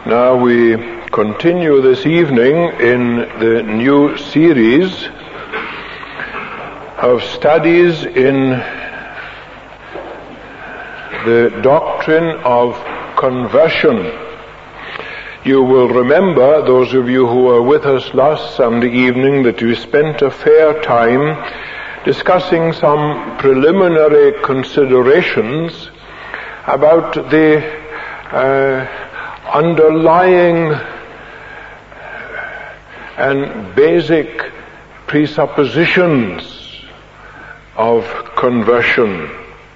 Now we continue this evening in the new series of studies in the doctrine of conversion. You will remember, those of you who were with us last Sunday evening, that we spent a fair time discussing some preliminary considerations about the underlying and basic presuppositions of conversion.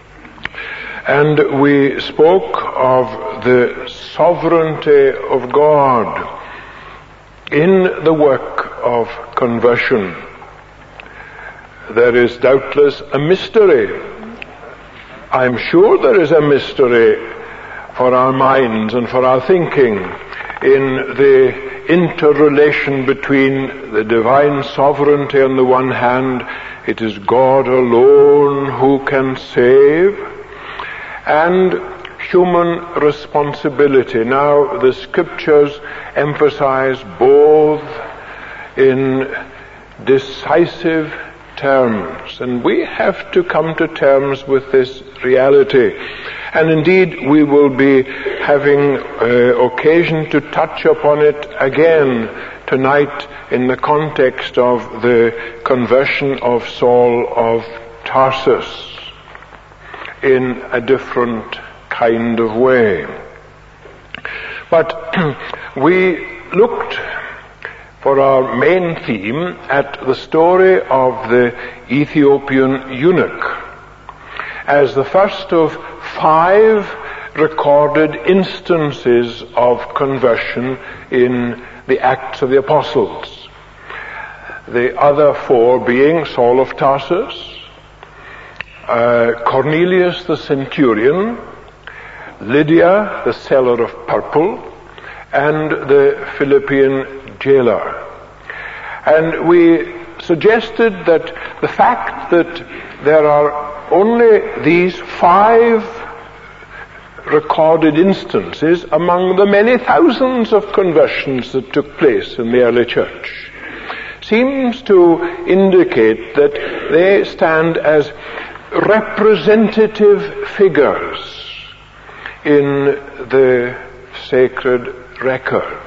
And we spoke of the sovereignty of God in the work of conversion. There is doubtless a mystery. I'm sure there is a mystery for our minds and for our thinking in the interrelation between the divine sovereignty on the one hand, it is God alone who can save, and human responsibility. Now, the scriptures emphasize both in decisive terms, and we have to come to terms with this reality. And indeed, we will be having occasion to touch upon it again tonight in the context of the conversion of Saul of Tarsus in a different kind of way. But we looked for our main theme at the story of the Ethiopian eunuch as the first of 5 recorded instances of conversion in the Acts of the Apostles. The other 4 being Saul of Tarsus, Cornelius the centurion, Lydia the seller of purple, and the Philippian jailer. And we suggested that the fact that there are only these 5 recorded instances among the many thousands of conversions that took place in the early church seems to indicate that they stand as representative figures in the sacred record.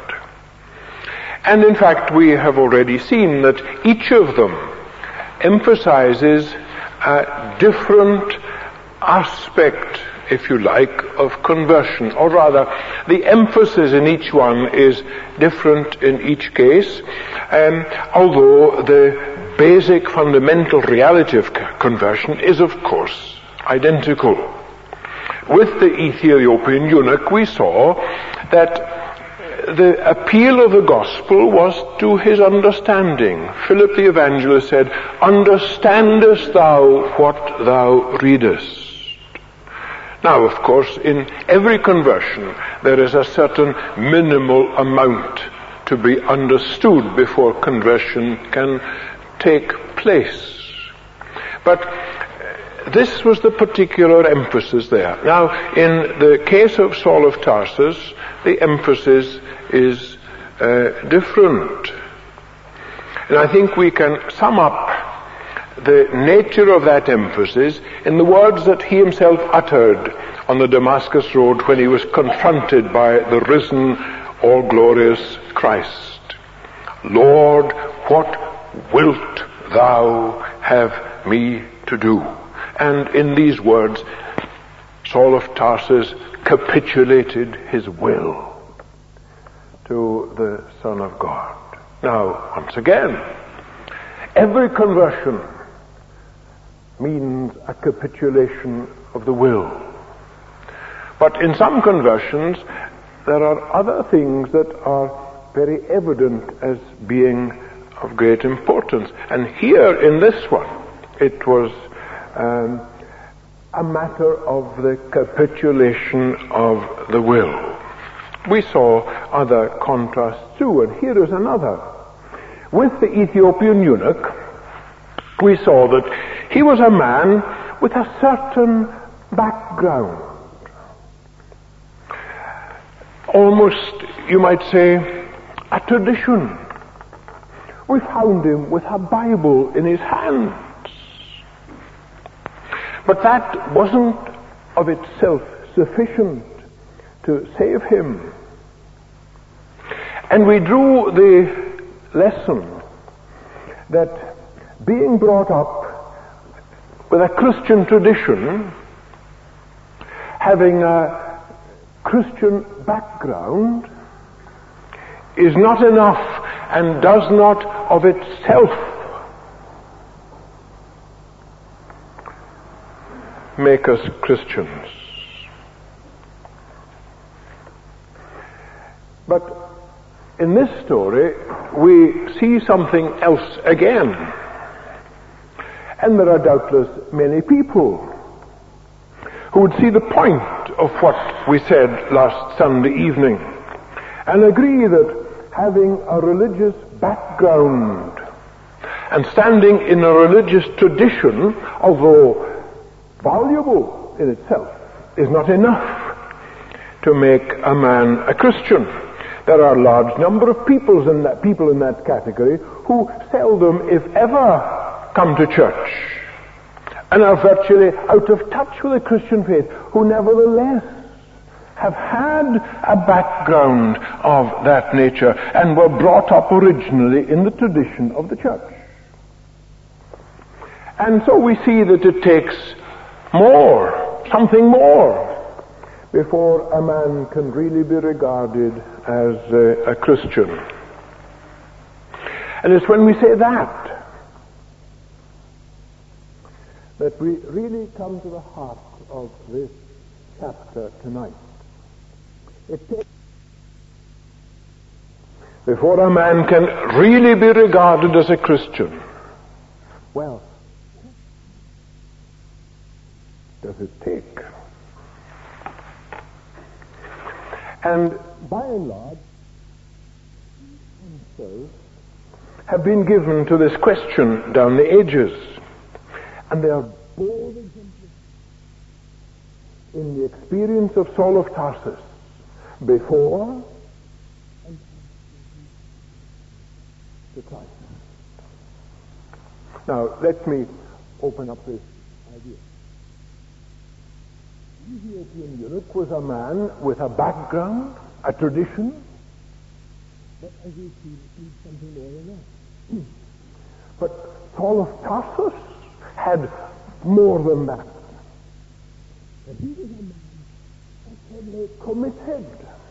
And in fact, we have already seen that each of them emphasizes a different aspect, if you like, of conversion, or rather, the emphasis in each one is different in each case, although the basic fundamental reality of conversion is, of course, identical. With the Ethiopian eunuch, we saw that the appeal of the gospel was to his understanding. Philip the evangelist said, "Understandest thou what thou readest?" Now, of course, in every conversion, there is a certain minimal amount to be understood before conversion can take place. But this was the particular emphasis there. Now, in the case of Saul of Tarsus, the emphasis is different. And I think we can sum up the nature of that emphasis in the words that he himself uttered on the Damascus road when he was confronted by the risen, all-glorious Christ. "Lord, what wilt thou have me to do?" And in these words, Saul of Tarsus capitulated his will to the Son of God. Now, once again, every conversion means a capitulation of the will. But in some conversions, there are other things that are very evident as being of great importance. And here in this one, it was a matter of the capitulation of the will. We saw other contrasts too, and here is another. With the Ethiopian eunuch, we saw that he was a man with a certain background. almost, you might say, a tradition. We found him with a Bible in his hands. But that wasn't of itself sufficient to save him. And we drew the lesson that being brought up with a Christian tradition, having a Christian background, is not enough and does not of itself make us Christians. But in this story, we see something else again. And there are doubtless many people who would see the point of what we said last Sunday evening and agree that having a religious background and standing in a religious tradition, although valuable in itself, is not enough to make a man a Christian. There are a large number of people in that category who seldom, if ever, come to church and are virtually out of touch with the Christian faith, who nevertheless have had a background of that nature and were brought up originally in the tradition of the church. And so we see that it takes more, something more, before a man can really be regarded as a Christian. And it's when we say that we really come to the heart of this chapter tonight. It takes before a man can really be regarded as a Christian. Well, does it take? And by and large, answers have been given to this question down the ages. And they are both in the experience of Saul of Tarsus before and after Christ. Now, let me open up this idea. The Ethiopian eunuch was a man with a background, a tradition, but as you see, he's something more than that. But Saul of Tarsus had more than that. And he was a man utterly committed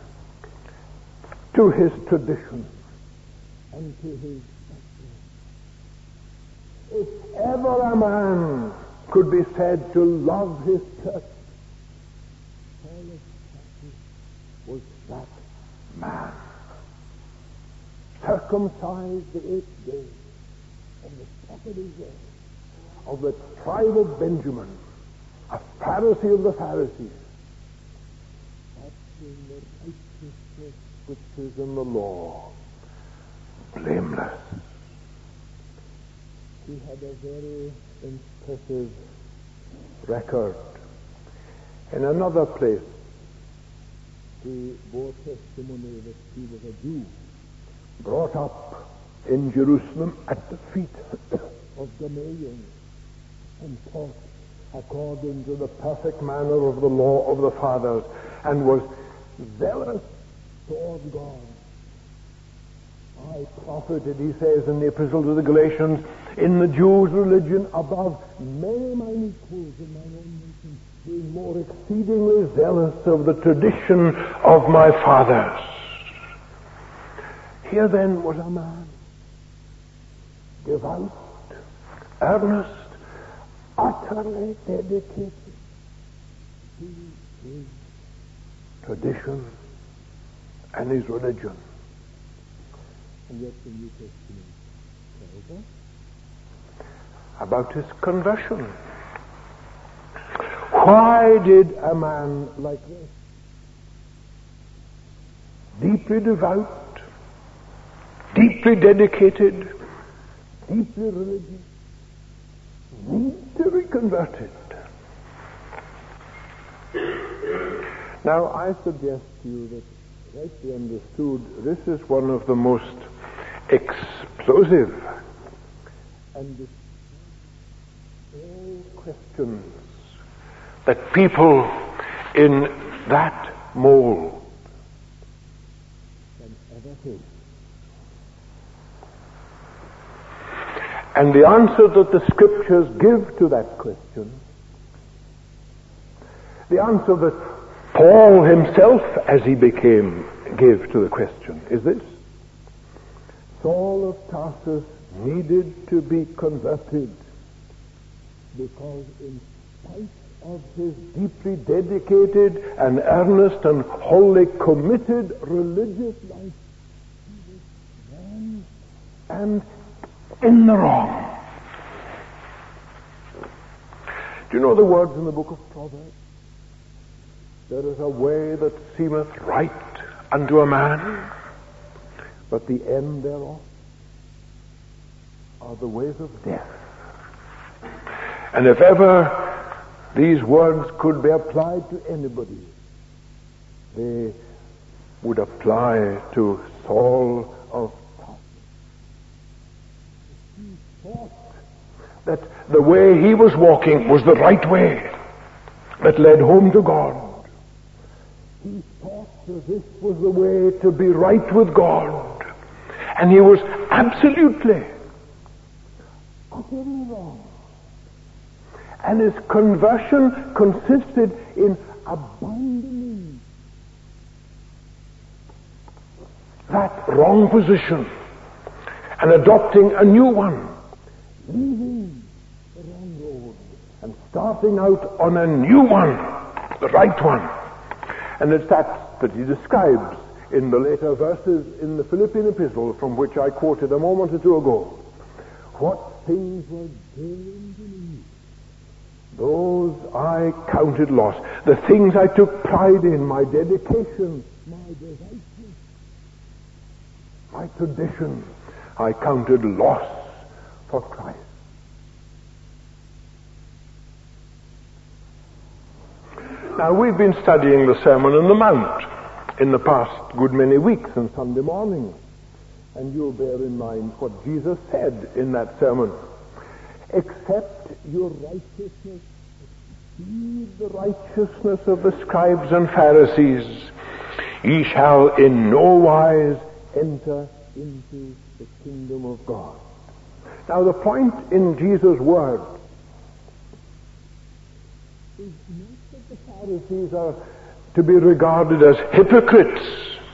to his tradition and to his background. If ever a man could be said to love his church, Saul of Tarsus was that man. Circumcised the 8th day on the top of his head, of the tribe of Benjamin, a Pharisee of the Pharisees, acting the righteousness which is in the law, blameless. He had a very impressive record. In another place, he bore testimony that he was a Jew, brought up in Jerusalem at the feet of Gamaliel, and taught according to the perfect manner of the law of the fathers, and was zealous toward God. I profited, he says in the Epistle to the Galatians, in the Jews' religion above many mine equals in my own nation, being more exceedingly zealous of the tradition of my fathers. Here then was a man, devout, earnest, utterly dedicated to his tradition and his religion. And yet the New Testament tells us about his conversion. Why did a man like this, deeply devout, deeply dedicated, deeply religious, need to be converted? Now, I suggest to you that rightly understood, this is one of the most explosive and all questions that people in that mold can ever face. And the answer that the Scriptures give to that question, the answer that Paul himself, as he became, gave to the question, is this: Saul of Tarsus needed to be converted because in spite of his deeply dedicated and earnest and wholly committed religious life, he was wrong and in the wrong. Do you know the words in the book of Proverbs? There is a way that seemeth right unto a man, but the end thereof are the ways of death. And if ever these words could be applied to anybody, they would apply to Saul of Tarsus. He thought that the way he was walking was the right way that led home to God. He thought that this was the way to be right with God. And he was absolutely, utterly wrong. And his conversion consisted in abandoning that wrong position and adopting a new one, leaving the wrong road and starting out on a new one, the right one. And it's that he describes in the later verses in the Philippian epistle, from which I quoted a moment or two ago. What things were gained to me, those I counted loss. The things I took pride in, my dedication, my devotion, my tradition, I counted loss for Christ. Now, we've been studying the Sermon on the Mount in the past good many weeks and Sunday mornings. And you'll bear in mind what Jesus said in that sermon. Except your righteousness exceed the righteousness of the scribes and Pharisees, ye shall in no wise enter into the kingdom of God. Now, the point in Jesus' word is not that the Pharisees are to be regarded as hypocrites,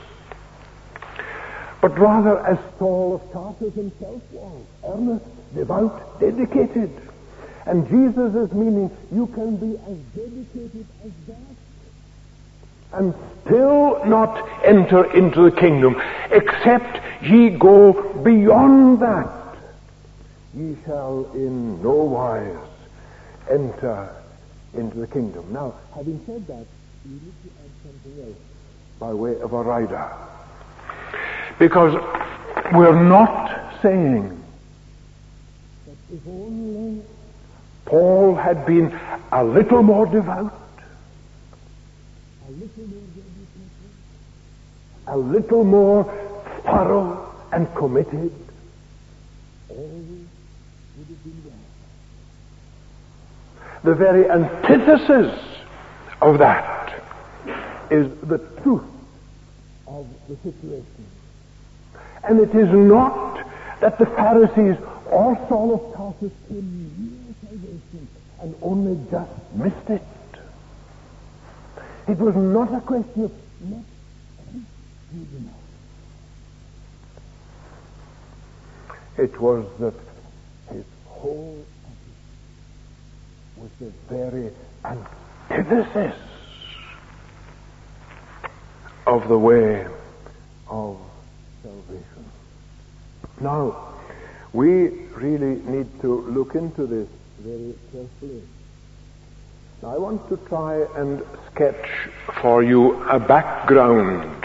but rather as Saul of Tarsus himself was, earnest, devout, dedicated. And Jesus is meaning you can be as dedicated as that and still not enter into the kingdom, except ye go beyond that. Ye shall in no wise enter into the kingdom. Now, having said that, you need to add something else by way of a rider. Because we're not saying that if only Paul had been a little more devout, a little more dedicated, a little more thorough and committed, all would have been well. The very antithesis of that is the truth of the situation. And it is not that the Pharisees or Saul of Tarsus came near salvation and only just missed it. It was not a question of not good enough. It was that his whole attitude was the very antithesis of the way of salvation. Now, we really need to look into this very carefully. Now, I want to try and sketch for you a background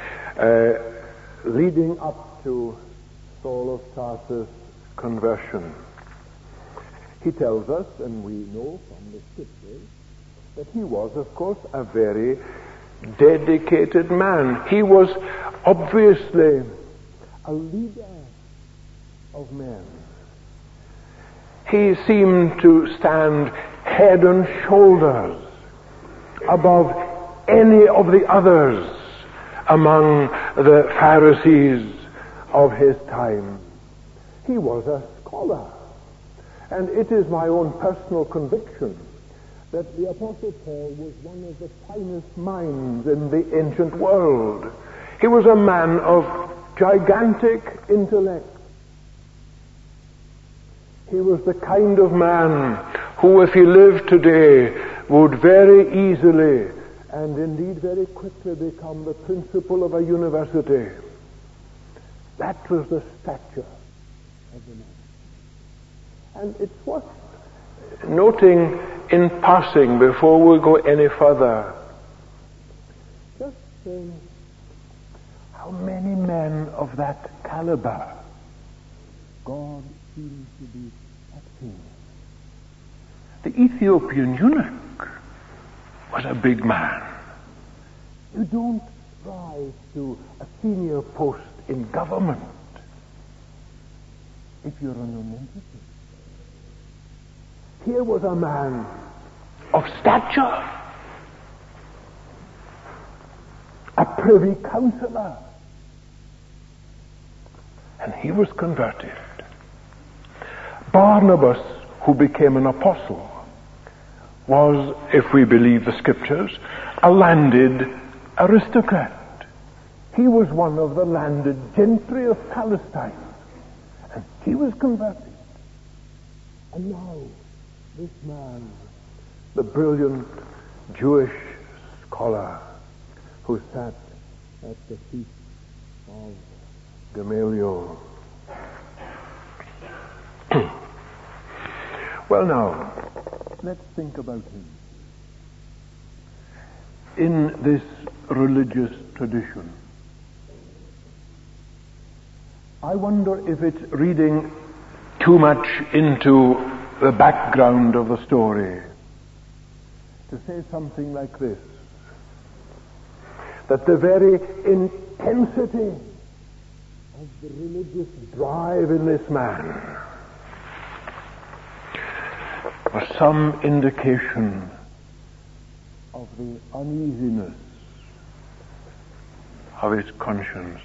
leading up to Saul of Tarsus' conversion. He tells us, and we know from the Scriptures, that he was, of course, a very dedicated man. He was obviously a leader of men. He seemed to stand head and shoulders above any of the others among the Pharisees of his time. He was a scholar. And it is my own personal conviction that the Apostle Paul was one of the finest minds in the ancient world. He was a man of gigantic intellect. He was the kind of man who, if he lived today, would very easily and indeed very quickly become the principal of a university. That was the stature of the man. And it's worth noting in passing before we go any further, just how many men of that caliber God seems to be acting. The Ethiopian eunuch was a big man. You don't rise to a senior post in government if you're a nonentity. Here was a man of stature, a privy councillor, and he was converted. Barnabas, who became an apostle, was, if we believe the scriptures, a landed aristocrat. He was one of the landed gentry of Palestine, and he was converted. And now, this man, the brilliant Jewish scholar who sat at the feet of Gamaliel. Well, now, let's think about him. In this religious tradition, I wonder if it's reading too much into the background of the story to say something like this, that the very intensity of the religious drive in this man was some indication of the uneasiness of his conscience.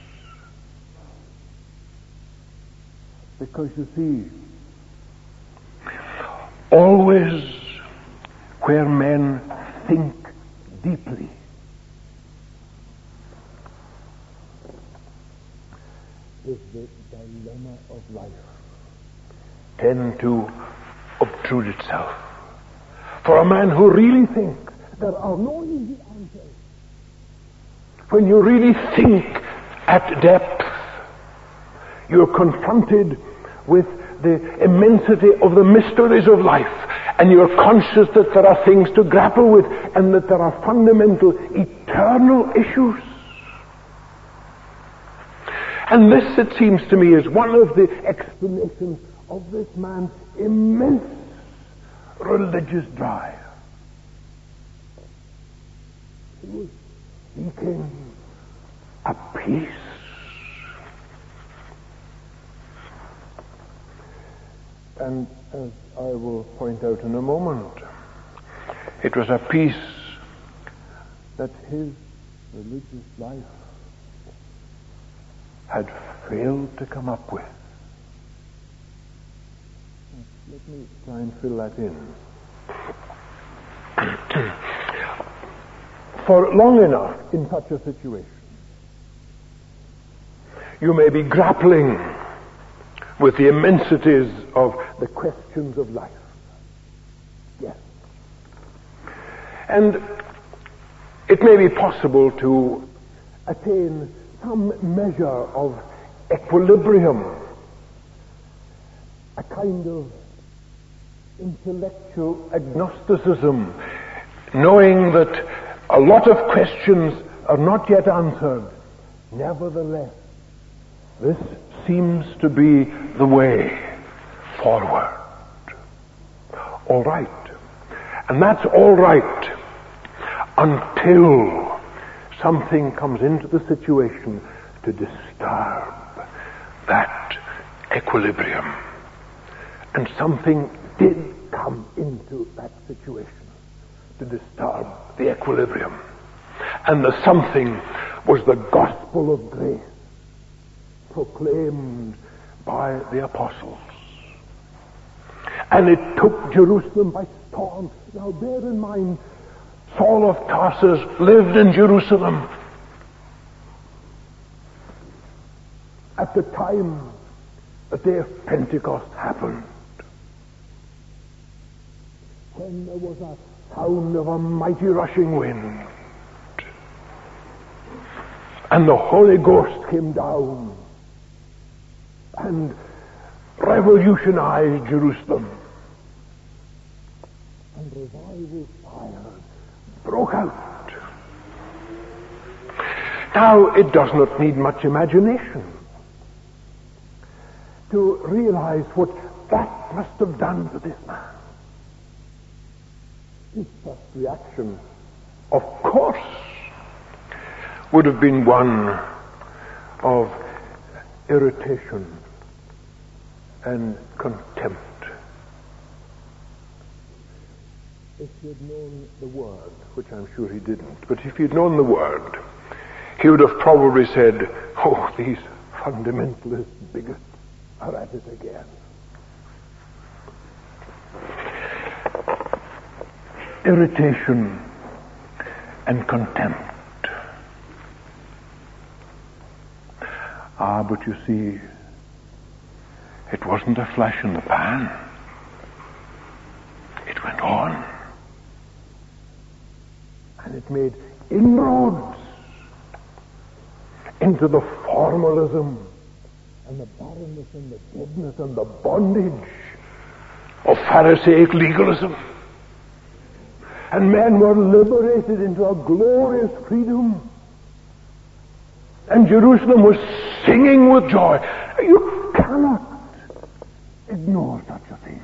Because you see, always where men think deeply, is the dilemma of life tend to obtrude itself. For a man who really thinks, there are no easy answers. When you really think at depth, you're confronted with the immensity of the mysteries of life, and you're conscious that there are things to grapple with, and that there are fundamental eternal issues. And this, it seems to me, is one of the explanations of this man's immense religious drive. He was seeking a peace. And as I will point out in a moment, it was a peace that his religious life had failed to come up with. Let me try and fill that in. For long enough in such a situation, you may be grappling with the immensities of the questions of life. Yes. And it may be possible to attain some measure of equilibrium, a kind of intellectual agnosticism, knowing that a lot of questions are not yet answered. Nevertheless, this seems to be the way forward. All right. And that's all right until something comes into the situation to disturb that equilibrium. And something did come into that situation to disturb the equilibrium. And the something was the gospel of grace proclaimed by the apostles. And it took Jerusalem by storm. Now bear in mind, Saul of Tarsus lived in Jerusalem at the time the day of Pentecost happened, when there was a sound of a mighty rushing wind, and the Holy Ghost came down and revolutionized Jerusalem, and revival fire broke out. Now, it does not need much imagination to realize what that must have done to this man. His first reaction, of course, would have been one of irritation and contempt. If he had known the word, which I'm sure he didn't, but if he'd known the word, he would have probably said, "Oh, these fundamentalist bigots are at it again." Irritation and contempt. But you see, it wasn't a flash in the pan. It went on. And it made inroads into the formalism and the barrenness and the deadness and the bondage of Pharisaic legalism. And men were liberated into a glorious freedom. And Jerusalem was singing with joy. You cannot ignore such a thing.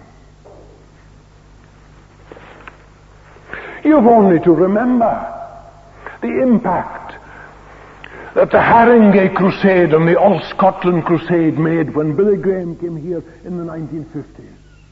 You've only to remember the impact that the Haringey Crusade and the All Scotland Crusade made when Billy Graham came here in the 1950s.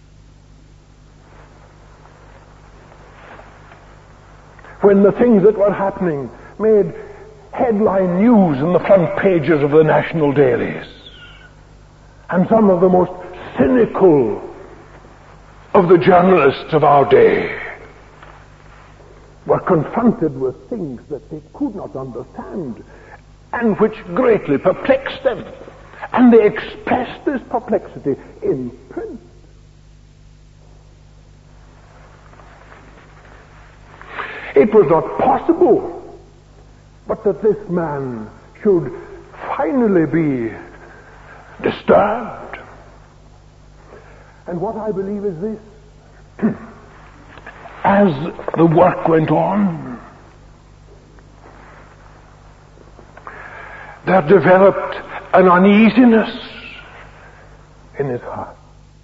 When the things that were happening made headline news in the front pages of the national dailies. And some of the most cynical of the journalists of our day were confronted with things that they could not understand and which greatly perplexed them. And they expressed this perplexity in print. It was not possible but that this man should finally be disturbed. And what I believe is this. As the work went on, there developed an uneasiness in his heart.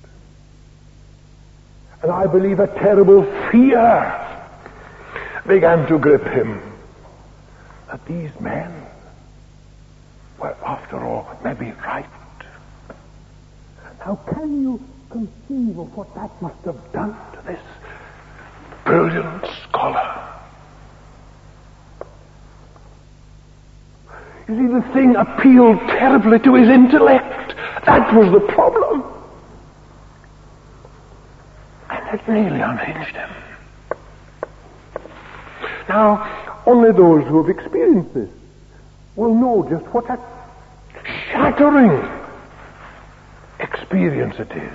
And I believe a terrible fear began to grip him that these men were, after all, maybe right. Now, can you conceive of what that must have done to this brilliant scholar? You see, the thing appealed terribly to his intellect. That was the problem. And it really unhinged him. Now, only those who have experienced this will know just what a shattering experience it is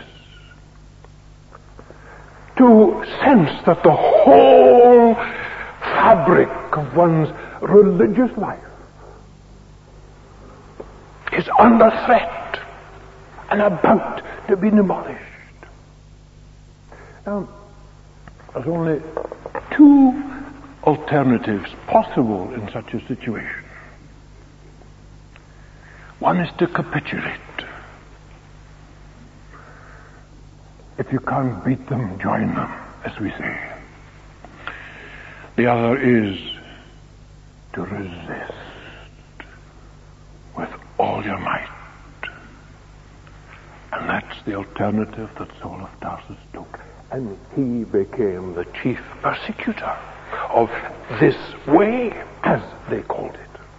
to sense that the whole fabric of one's religious life is under threat and about to be demolished. Now, there's only two alternatives possible in such a situation. One is to capitulate. If you can't beat them, join them, as we say. The other is to resist with all your might. And that's the alternative that Saul of Tarsus took. And he became the chief persecutor of this way, as they called it.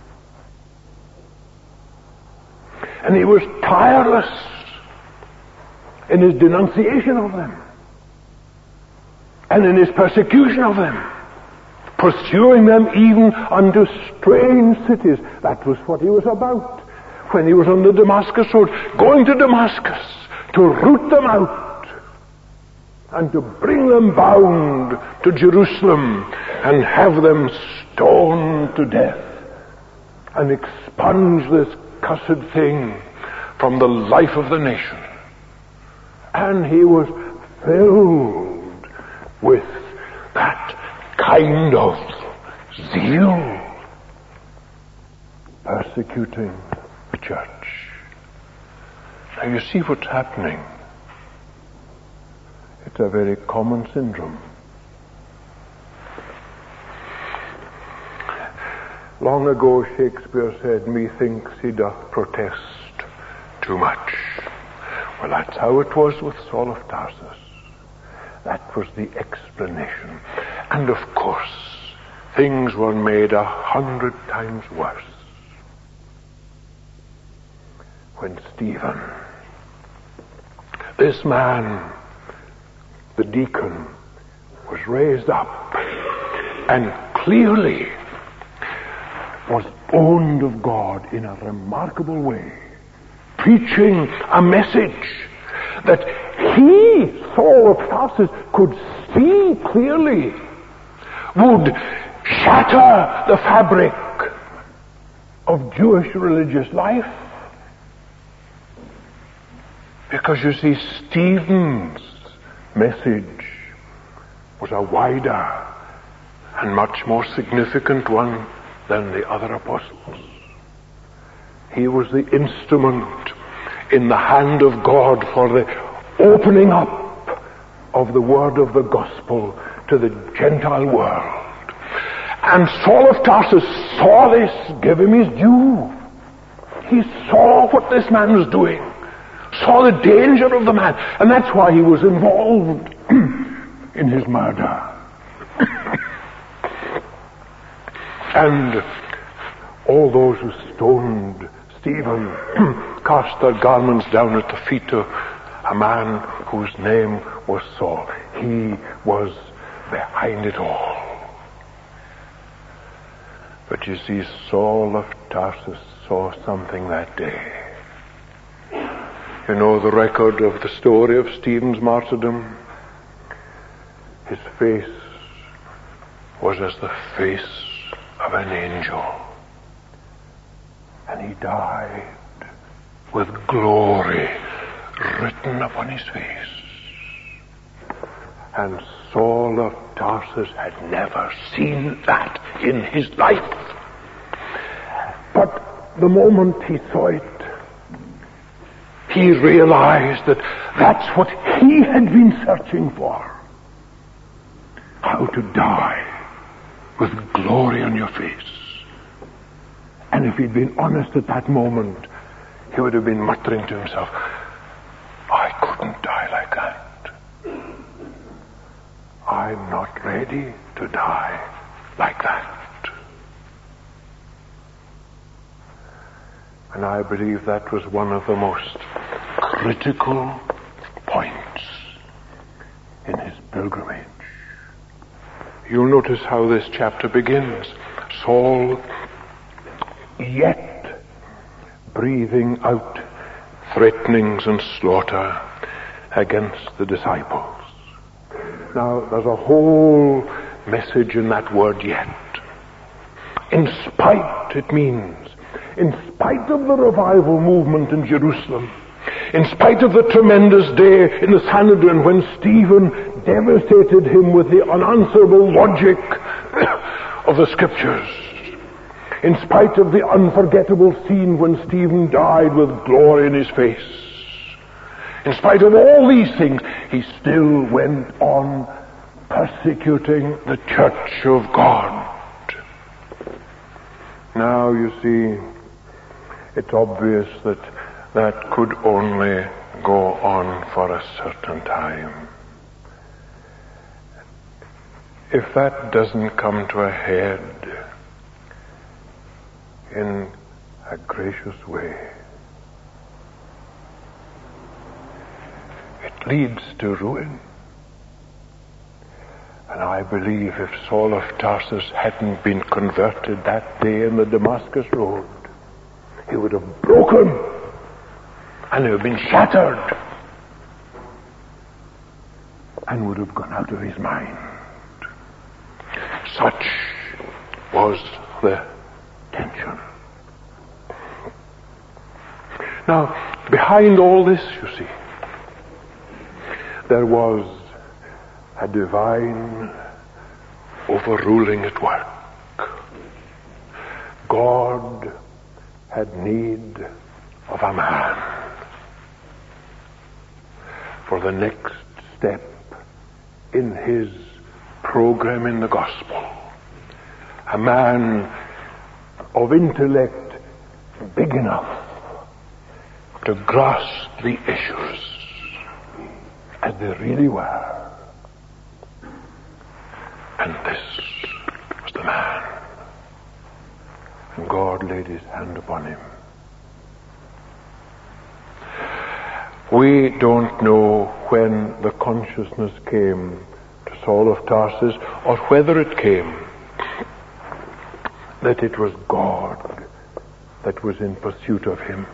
And he was tireless in his denunciation of them and in his persecution of them, pursuing them even unto strange cities. That was what he was about when he was on the Damascus road, going to Damascus to root them out and to bring them bound to Jerusalem and have them stoned to death and expunge this cursed thing from the life of the nation. And he was filled with that kind of zeal, persecuting the church. Now you see what's happening. It's a very common syndrome. Long ago Shakespeare said, "Methinks he doth protest too much." Well, that's how it was with Saul of Tarsus. That was the explanation. And of course, things were made 100 times worse when Stephen, this man, the deacon, was raised up and clearly was owned of God in a remarkable way, preaching a message that he, Saul of Tarsus, could see clearly would shatter the fabric of Jewish religious life. Because you see, Stephen's message was a wider and much more significant one than the other apostles. He was the instrument in the hand of God for the opening up of the word of the gospel to the Gentile world. And Saul of Tarsus saw this, gave him his due. He saw what this man was doing, saw the danger of the man, and that's why he was involved in his murder. And all those who stoned Stephen cast their garments down at the feet of a man whose name was Saul. He was behind it all. But you see, Saul of Tarsus saw something that day. You know the record of the story of Stephen's martyrdom. His face was as the face of an angel. And he died with glory written upon his face. And Saul of Tarsus had never seen that in his life. But the moment he saw it, he realized that that's what he had been searching for. How to die with glory on your face. And if he'd been honest at that moment, he would have been muttering to himself, I couldn't die like that. I'm not ready to die like that. And I believe that was one of the most critical points in his pilgrimage. You'll notice how this chapter begins. Saul, yet breathing out threatenings and slaughter against the disciples. Now, there's a whole message in that word yet. In spite, it means, in spite of the revival movement in Jerusalem, in spite of the tremendous day in the Sanhedrin when Stephen devastated him with the unanswerable logic of the Scriptures, in spite of the unforgettable scene when Stephen died with glory in his face, in spite of all these things, he still went on persecuting the church of God. Now, you see, it's obvious that that could only go on for a certain time. If that doesn't come to a head in a gracious way, it leads to ruin. And I believe if Saul of Tarsus hadn't been converted that day in the Damascus road, he would have broken and he would have been shattered and would have gone out of his mind. Such was the tension. Now, behind all this, you see, there was a divine overruling at work. God had need of a man for the next step in his program in the gospel. A man of intellect big enough to grasp the issues as they really were. And this was the man. And God laid his hand upon him. We don't know when the consciousness came to Saul of Tarsus, or whether it came that it was God that was in pursuit of him.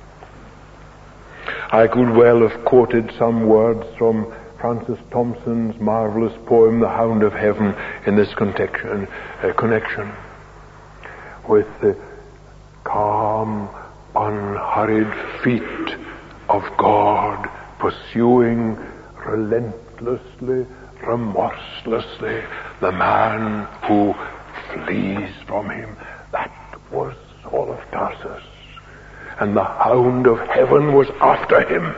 I could well have quoted some words from Francis Thompson's marvelous poem, The Hound of Heaven, in this connection, with the calm, unhurried feet of God pursuing relentlessly, remorselessly the man who flees from him. That was Saul of Tarsus. And the hound of heaven was after him.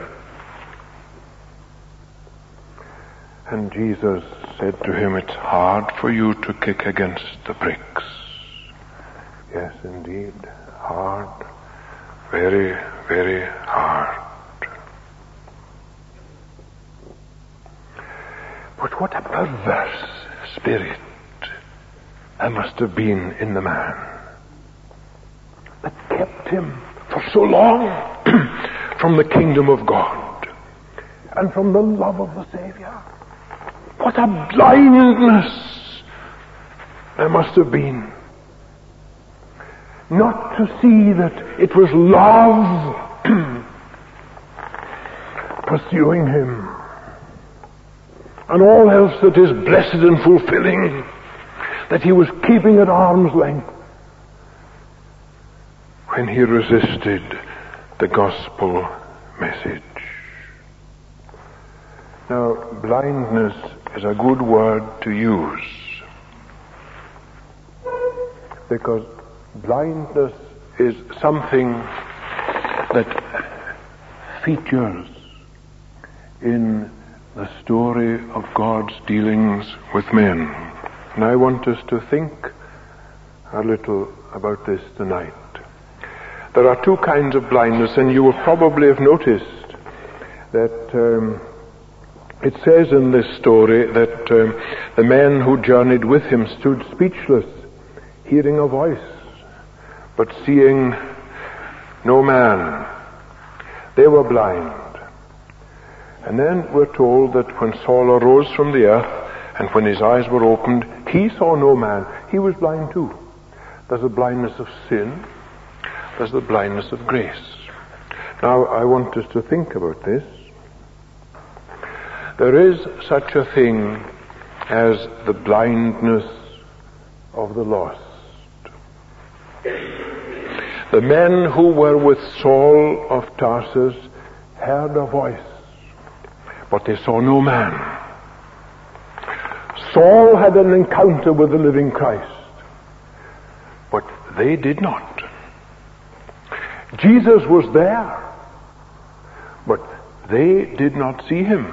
And Jesus said to him, it's hard for you to kick against the pricks. Yes, indeed, hard. Very, very hard. But what a perverse spirit there must have been in the man that kept him for so long from the kingdom of God and from the love of the Savior. What a blindness there must have been not to see that it was love pursuing him, and all else that is blessed and fulfilling that he was keeping at arm's length when he resisted the gospel message. Now, blindness is a good word to use, because blindness is something that features in the story of God's dealings with men. And I want us to think a little about this tonight. There are two kinds of blindness, and you will probably have noticed that it says in this story that the men who journeyed with him stood speechless, hearing a voice, but seeing no man. They were blind. And then we're told that when Saul arose from the earth, and when his eyes were opened, he saw no man. He was blind too. There's a blindness of sin. There's the blindness of grace. Now, I want us to think about this. There is such a thing as the blindness of the lost. The men who were with Saul of Tarsus heard a voice, but they saw no man. Saul had an encounter with the living Christ, but they did not. Jesus was there, but they did not see him.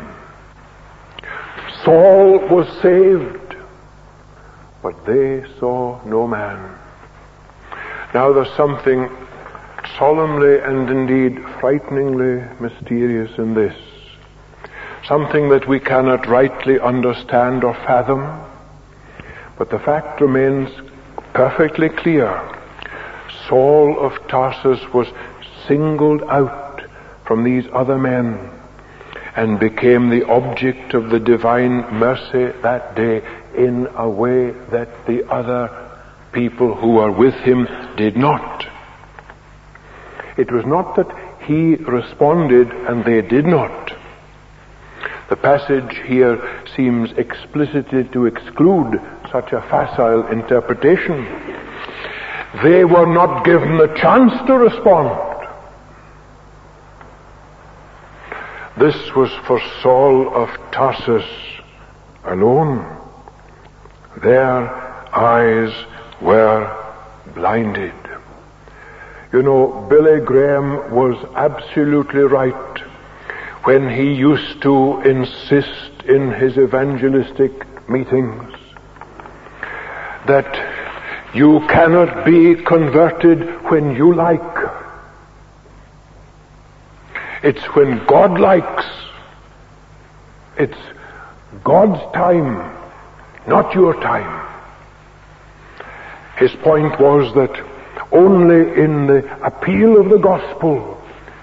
Saul was saved, but they saw no man. Now there's something solemnly and indeed frighteningly mysterious in this. Something that we cannot rightly understand or fathom, but the fact remains perfectly clear. Saul of Tarsus was singled out from these other men and became the object of the divine mercy that day in a way that the other people who were with him did not. It was not that he responded and they did not. The passage here seems explicitly to exclude such a facile interpretation. They were not given the chance to respond. This was for Saul of Tarsus alone. Their eyes were blinded. You know, Billy Graham was absolutely right when he used to insist in his evangelistic meetings that you cannot be converted when you like. It's when God likes. It's God's time, not your time. His point was that only in the appeal of the gospel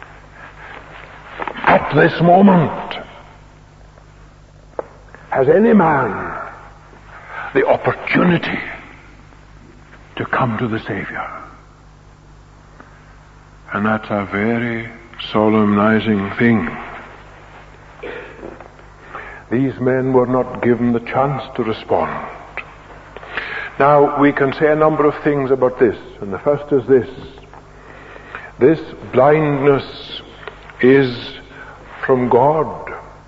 at this moment has any man the opportunity to come to the Savior. And that's a very solemnizing thing. These men were not given the chance to respond. Now, we can say a number of things about this, and the first is this. This blindness is from God.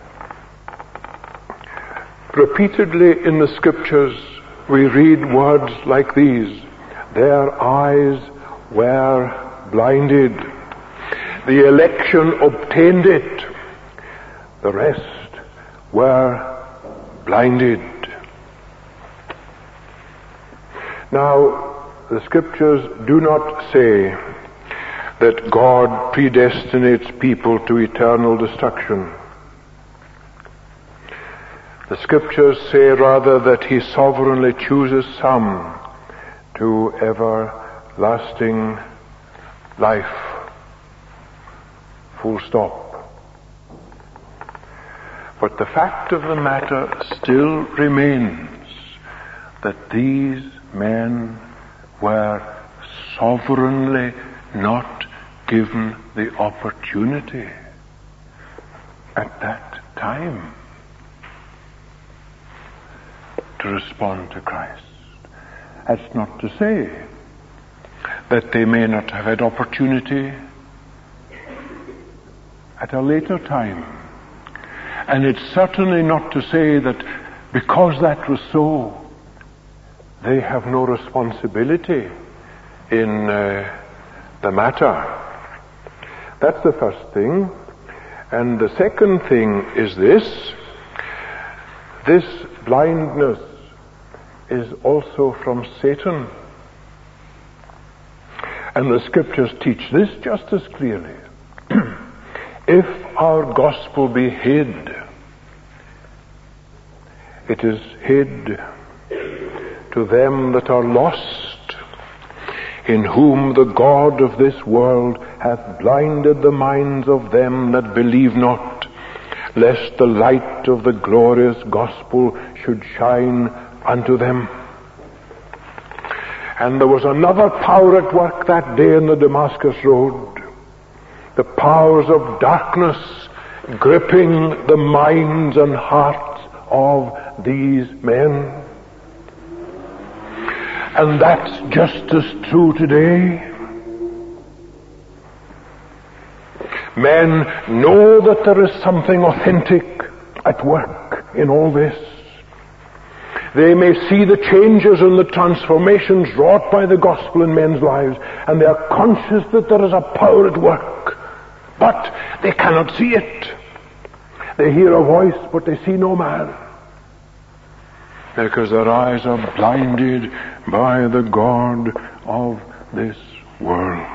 Repeatedly in the Scriptures, we read words like these. Their eyes were blinded. The election obtained it. The rest were blinded. Now, the Scriptures do not say that God predestinates people to eternal destruction. The Scriptures say rather that He sovereignly chooses some to everlasting life. Full stop. But the fact of the matter still remains that these men were sovereignly not given the opportunity at that time to respond to Christ. That's not to say that they may not have had opportunity at a later time. And it's certainly not to say that because that was so, they have no responsibility in the matter. That's the first thing. And the second thing is this. This blindness is also from Satan. And the Scriptures teach this just as clearly. If our gospel be hid, it is hid to them that are lost, in whom the God of this world hath blinded the minds of them that believe not, lest the light of the glorious gospel should shine unto them. And there was another power at work that day in the Damascus road. The powers of darkness gripping the minds and hearts of these men. And that's just as true today. Men know that there is something authentic at work in all this. They may see the changes and the transformations wrought by the gospel in men's lives, and they are conscious that there is a power at work, but they cannot see it. They hear a voice, but they see no man, because their eyes are blinded by the God of this world.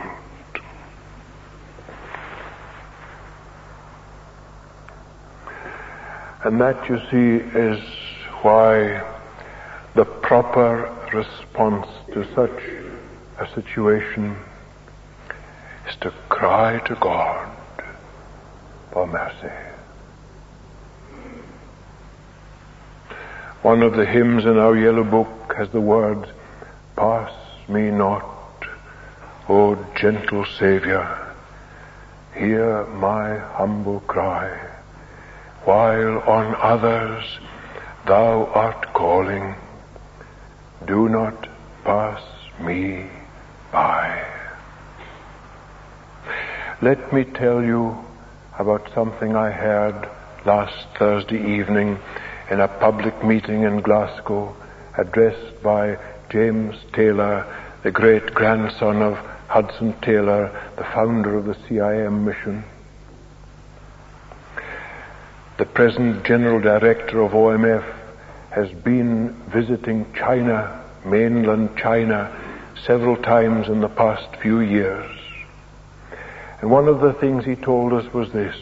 And that, you see, is why the proper response to such a situation is to cry to God for mercy. One of the hymns in our yellow book has the words, "Pass me not, O gentle Saviour, hear my humble cry, while on others thou art calling, do not pass me by." Let me tell you about something I heard last Thursday evening in a public meeting in Glasgow, addressed by James Taylor, the great-grandson of Hudson Taylor, the founder of the CIM mission. The present General Director of OMF has been visiting China, mainland China, several times in the past few years. And one of the things he told us was this.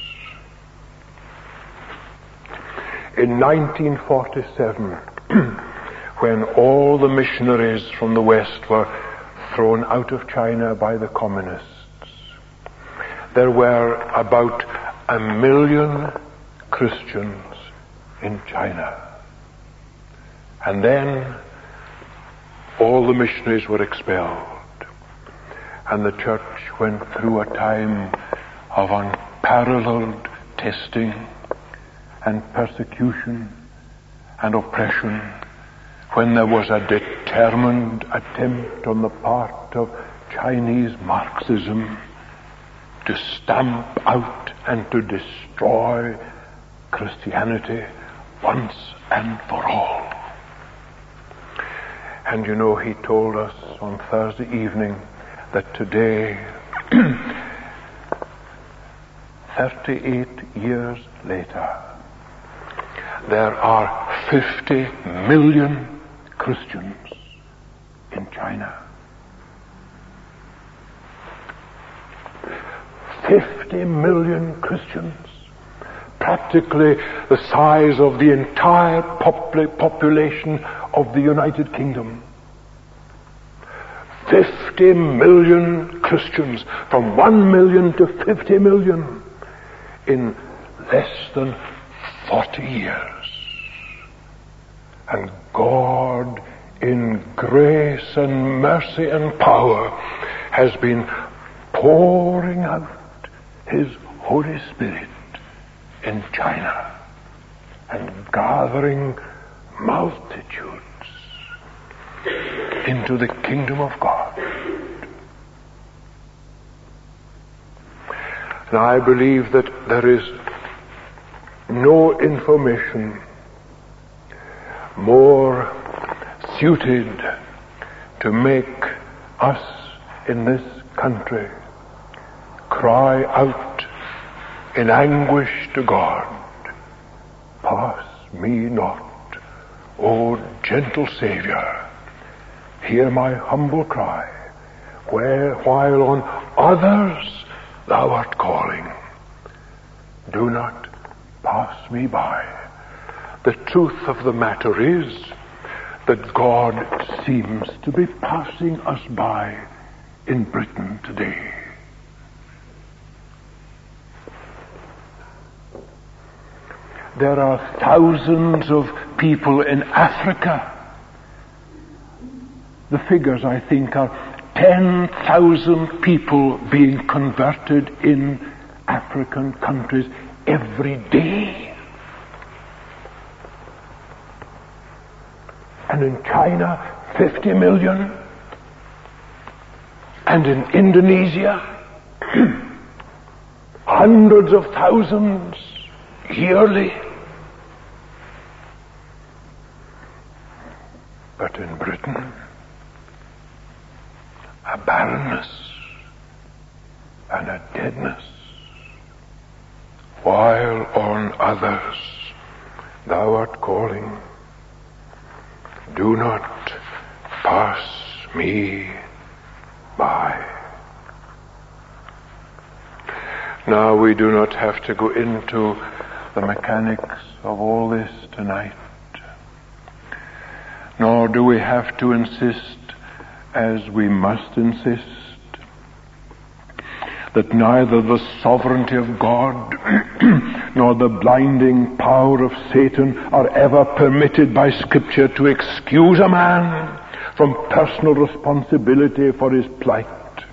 In 1947, when all the missionaries from the West were thrown out of China by the communists, there were about 1 million Christians in China. And then all the missionaries were expelled, and the church went through a time of unparalleled testing and persecution and oppression, when there was a determined attempt on the part of Chinese Marxism to stamp out and to destroy Christianity once and for all. And you know, he told us on Thursday evening that today, 38 years later, there are 50 million Christians in China. 50 million Christians, practically the size of the entire population of the United Kingdom. 50 million Christians, from 1 million to 50 million in less than 40 years. And God, in grace and mercy and power, has been pouring out His Holy Spirit in China and gathering multitudes into the kingdom of God. Now, I believe that there is no information more suited to make us in this country cry out in anguish to God, "Pass me not, O gentle Saviour, hear my humble cry, while on others thou art calling, do not pass me by." The truth of the matter is that God seems to be passing us by in Britain today. There are thousands of people in Africa. The figures, I think, are 10,000 people being converted in African countries every day. And in China, 50 million. And in Indonesia, hundreds of thousands yearly. But in Britain, a barrenness and a deadness, while on others thou art calling, do not pass me by. Now, we do not have to go into the mechanics of all this tonight, nor do we have to insist, as we must insist, that neither the sovereignty of God nor the blinding power of Satan are ever permitted by Scripture to excuse a man from personal responsibility for his plight.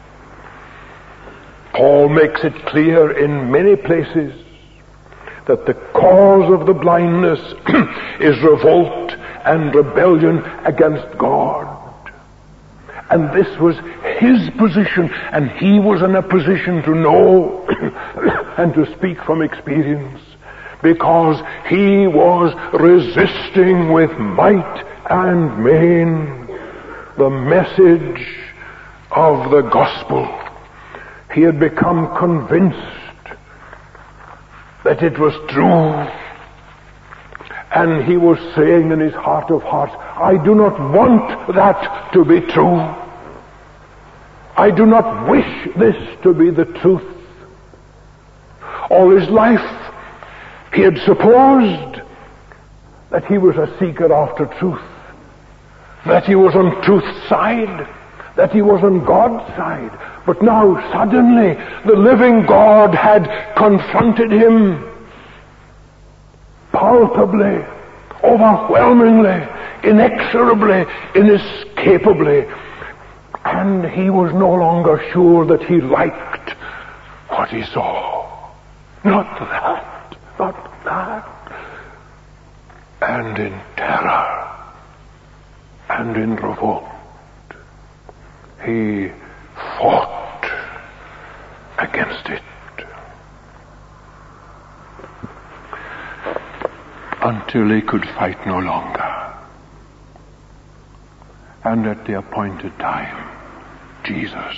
Paul makes it clear in many places that the cause of the blindness is revolt and rebellion against God. And this was his position, and he was in a position to know and to speak from experience, because he was resisting with might and main the message of the gospel. He had become convinced that it was true, and he was saying in his heart of hearts, I do not want that to be true. I do not wish this to be the truth. All his life he had supposed that he was a seeker after truth, that he was on truth's side, that he was on God's side. But now suddenly the living God had confronted him palpably, overwhelmingly, inexorably, inescapably. And he was no longer sure that he liked what he saw. Not that, not that. And in terror and in revolt, he fought against it until he could fight no longer. And at the appointed time, Jesus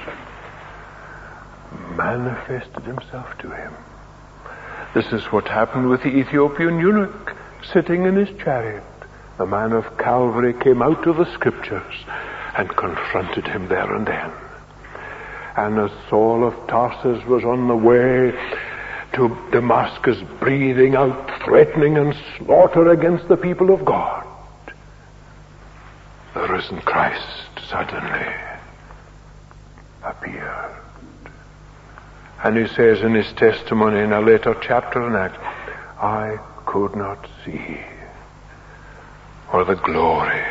manifested himself to him. This is what happened with the Ethiopian eunuch sitting in his chariot. The man of Calvary came out of the Scriptures and confronted him there and then. And as Saul of Tarsus was on the way to Damascus, breathing out threatening and slaughter against the people of God, the risen Christ suddenly appeared. And he says in his testimony in a later chapter in Acts, I could not see or the glory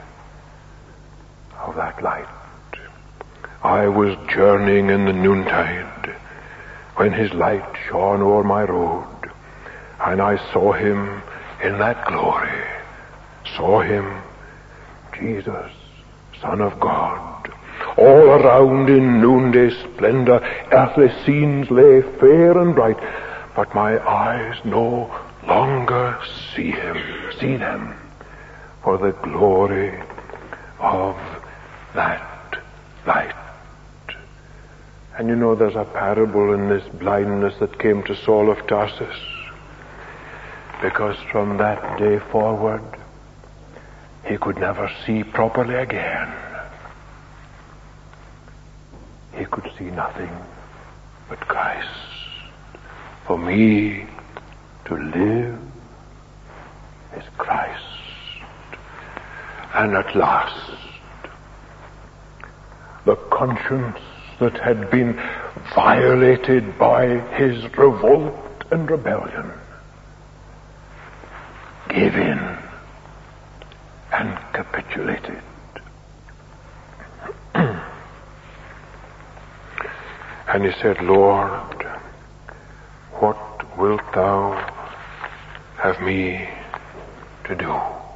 of that light. I was journeying in the noontide when his light shone over my road, and I saw him in that glory, saw him, Jesus, Son of God. All around in noonday splendor, earthly scenes lay fair and bright, but my eyes no longer see them, for the glory of that light. And you know, there's a parable in this blindness that came to Saul of Tarsus, because from that day forward, he could never see properly again. He could see nothing but Christ. For me to live is Christ. And at last, the conscience that had been violated by his revolt and rebellion gave in and capitulated. And he said, Lord, what wilt thou have me to do?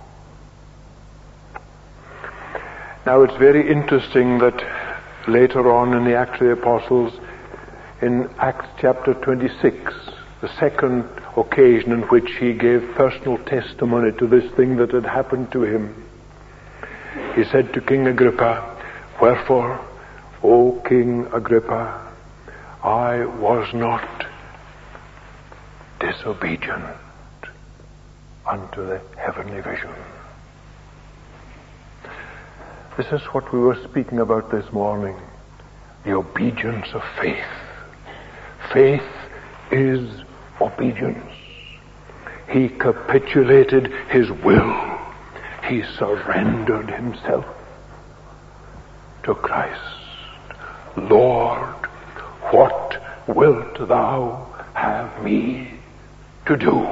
Now it's very interesting that later on in the Acts of the Apostles, in Acts chapter 26, the second occasion in which he gave personal testimony to this thing that had happened to him, he said to King Agrippa, Wherefore, O King Agrippa, I was not disobedient unto the heavenly vision. This is what we were speaking about this morning. The obedience of faith. Faith is obedience. He capitulated his will. He surrendered himself to Christ. Lord, what wilt thou have me to do?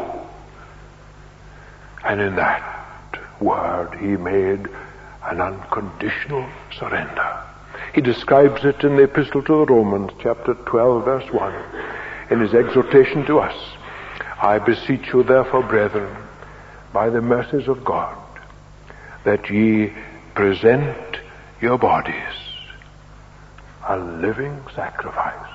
And in that word he made an unconditional surrender. He describes it in the Epistle to the Romans, chapter 12, verse 1, in his exhortation to us. I beseech you therefore, brethren, by the mercies of God, that ye present your bodies a living sacrifice,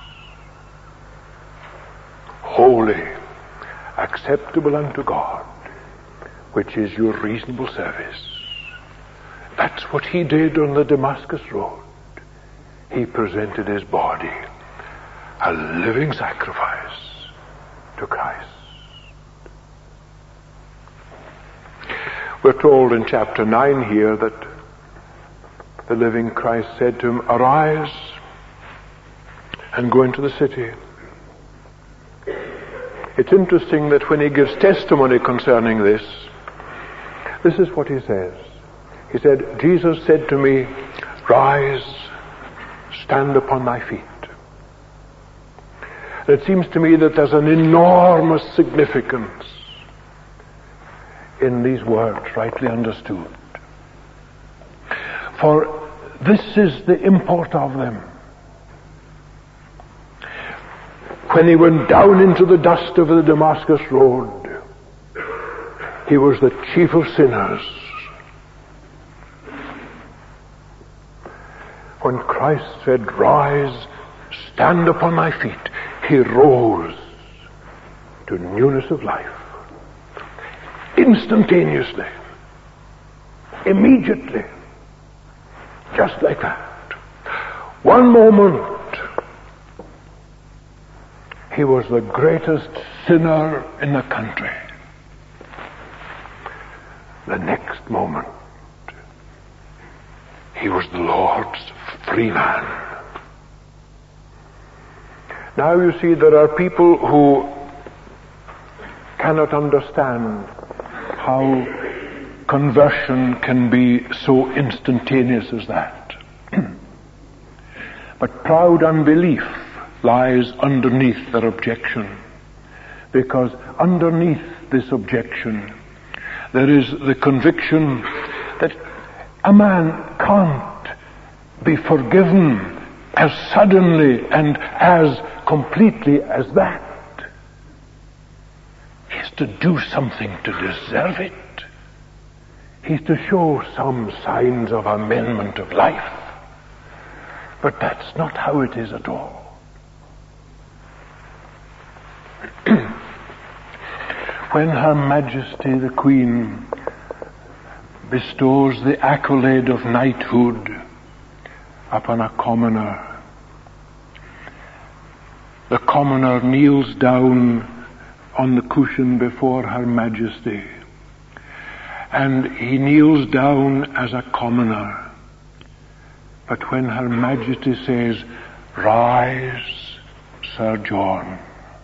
holy, acceptable unto God, which is your reasonable service. That's what he did on the Damascus road. He presented his body, a living sacrifice, to Christ. We're told in chapter 9 here that the living Christ said to him, arise and go into the city. It's interesting that when he gives testimony concerning this is what he says. He said, Jesus said to me, rise, stand upon thy feet. And it seems to me that there's an enormous significance in these words, rightly understood. For this is the import of them. When he went down into the dust of the Damascus road, he was the chief of sinners. When Christ said, rise, stand upon thy feet, he rose to newness of life. Instantaneously. Immediately. Just like that. One moment, he was the greatest sinner in the country. The next moment, he was the Lord's free man. Now you see, there are people who cannot understand how conversion can be so instantaneous as that. But proud unbelief lies underneath their objection, because underneath this objection there is the conviction that a man can't be forgiven as suddenly and as completely as that. He has to do something to deserve it. He's to show some signs of amendment of life. But that's not how it is at all. When Her Majesty the Queen bestows the accolade of knighthood upon a commoner, the commoner kneels down on the cushion before Her Majesty, and he kneels down as a commoner. But when Her Majesty says, rise, Sir John,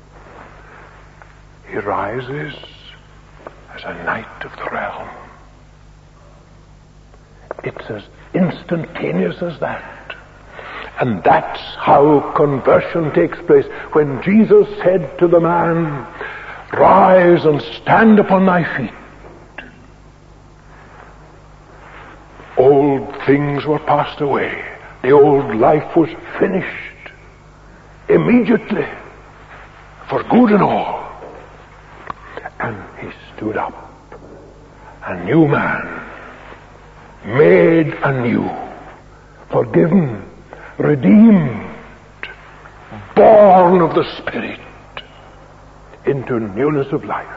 he rises as a knight of the realm. It's as instantaneous as that. And that's how conversion takes place. When Jesus said to the man, rise and stand upon thy feet, old things were passed away. The old life was finished immediately, for good and all. And he stood up, a new man, made anew, forgiven, redeemed, born of the Spirit into newness of life.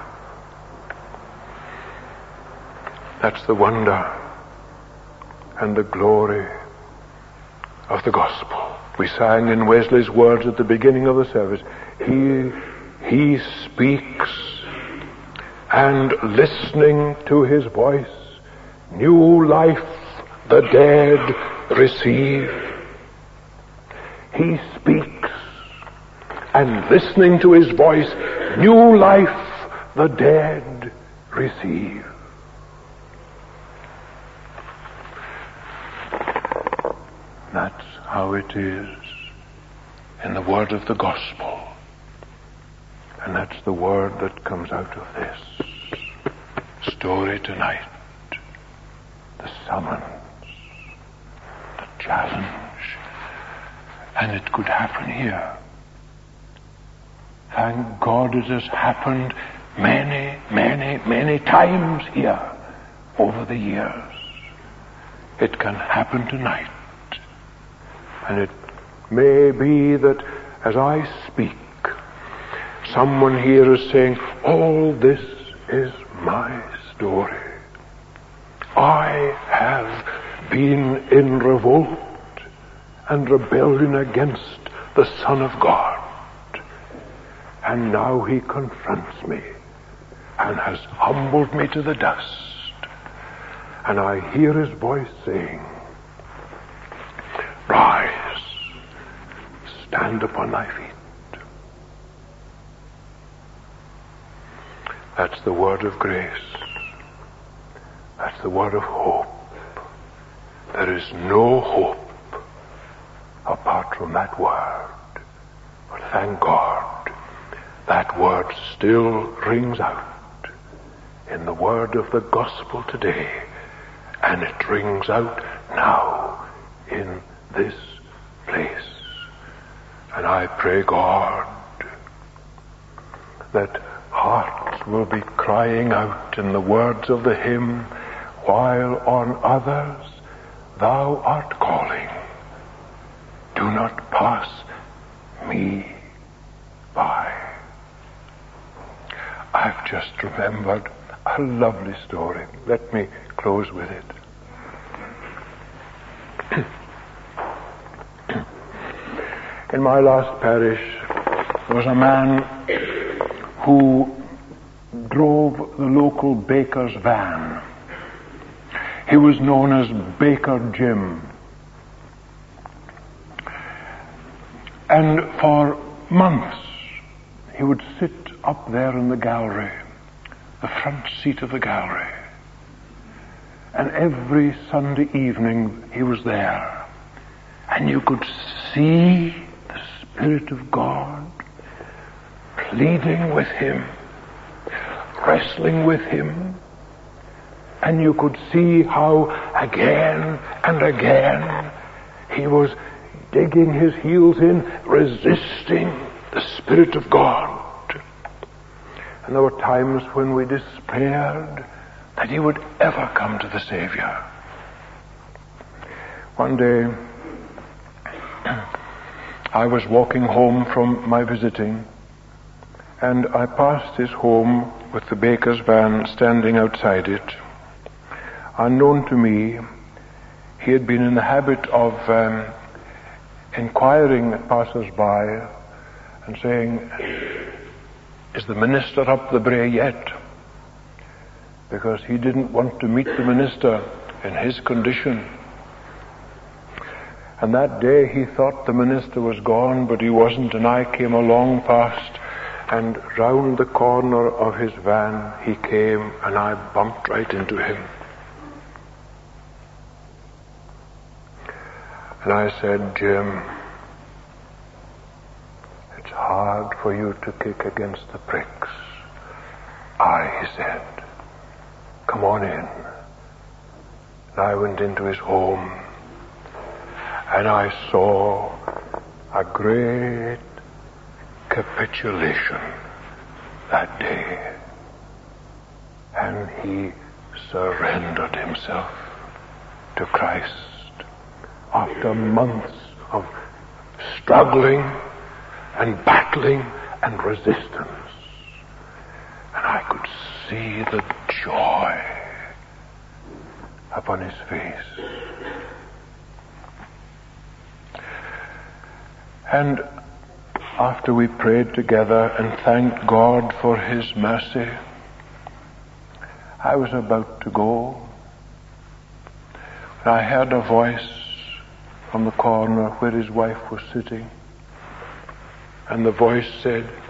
That's the wonder and the glory of the gospel. We sang in Wesley's words at the beginning of the service, He speaks, and listening to his voice, new life the dead receive. He speaks, and listening to his voice, new life the dead receive. That's how it is in the word of the gospel. And that's the word that comes out of this story tonight. The summons, the challenge. And it could happen here. Thank God it has happened many, many, many times here over the years. It can happen tonight. And it may be that as I speak, someone here is saying, all this is my story. I have been in revolt and rebellion against the Son of God. And now he confronts me and has humbled me to the dust. And I hear his voice saying, rise, stand upon thy feet. That's the word of grace. That's the word of hope. There is no hope apart from that word. But thank God, that word still rings out in the word of the gospel today. And it rings out now in this place. And I pray, God, that hearts will be crying out in the words of the hymn, while on others thou art calling, do not pass me by. I've just remembered a lovely story. Let me close with it. In my last parish, there was a man who drove the local baker's van. He was known as Baker Jim. And for months, he would sit up there in the gallery, the front seat of the gallery. And every Sunday evening, he was there. And you could see the Spirit of God pleading with him, wrestling with him. And you could see how again and again he was digging his heels in, resisting the Spirit of God. And there were times when we despaired that he would ever come to the Savior. One day, I was walking home from my visiting, and I passed his home with the baker's van standing outside it. Unknown to me, he had been in the habit of inquiring passers-by and saying, is the minister up the brae yet? Because he didn't want to meet the minister in his condition. And that day he thought the minister was gone, but he wasn't, and I came along past, and round the corner of his van he came, and I bumped right into him. And I said, Jim, it's hard for you to kick against the pricks. He said, come on in. And I went into his home, and I saw a great capitulation that day. And he surrendered himself to Christ after months of struggling and battling and resistance. And I could see the joy upon his face. And after we prayed together and thanked God for his mercy, I was about to go I heard a voice from the corner where his wife was sitting. And the voice said,